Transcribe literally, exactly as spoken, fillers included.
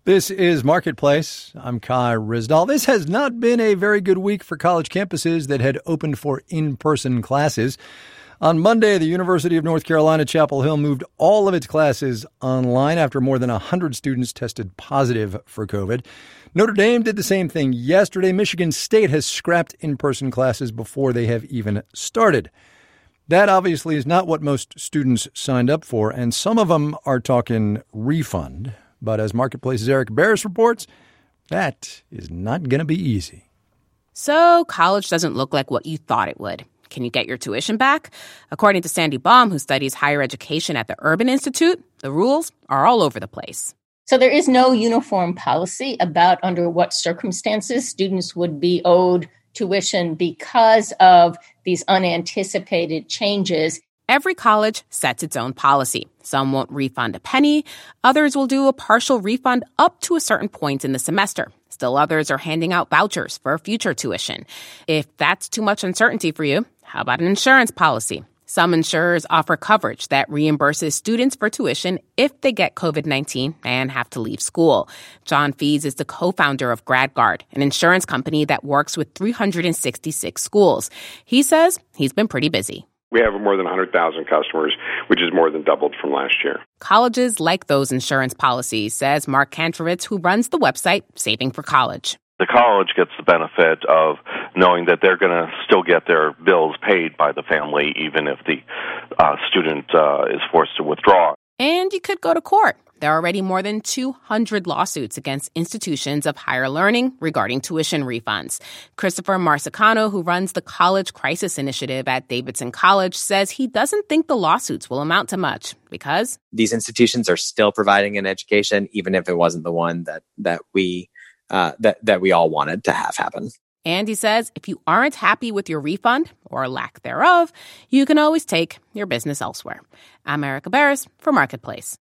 This is Marketplace. I'm Kai Ryssdal. This has not been a very good week for college campuses that had opened for in-person classes. On Monday, the University of North Carolina, Chapel Hill moved all of its classes online after more than one hundred students tested positive for COVID. Notre Dame did the same thing yesterday. Michigan State has scrapped in-person classes before they have even started. That obviously is not what most students signed up for, and some of them are talking refund. But as Marketplace's Eric Barris reports, that is not going to be easy. So college doesn't look like what you thought it would. Can you get your tuition back? According to Sandy Baum, who studies higher education at the Urban Institute, the rules are all over the place. So there is no uniform policy about under what circumstances students would be owed tuition because of these unanticipated changes. Every college sets its own policy. Some won't refund a penny. Others will do a partial refund up to a certain point in the semester. Still others are handing out vouchers for future tuition. If that's too much uncertainty for you, how about an insurance policy? Some insurers offer coverage that reimburses students for tuition if they get COVID nineteen and have to leave school. John Fees is the co-founder of GradGuard, an insurance company that works with three hundred sixty-six schools. He says he's been pretty busy. We have more than one hundred thousand customers, which is more than doubled from last year. Colleges like those insurance policies, says Mark Kantrovitz, who runs the website Saving for College. The college gets the benefit of knowing that they're going to still get their bills paid by the family, even if the uh, student uh, is forced to withdraw. And you could go to court. There are already more than two hundred lawsuits against institutions of higher learning regarding tuition refunds. Christopher Marsicano, who runs the College Crisis Initiative at Davidson College, says he doesn't think the lawsuits will amount to much because these institutions are still providing an education, even if it wasn't the one that that we uh, that that we all wanted to have happen. And he says if you aren't happy with your refund or lack thereof, you can always take your business elsewhere. I'm Erica Barris for Marketplace.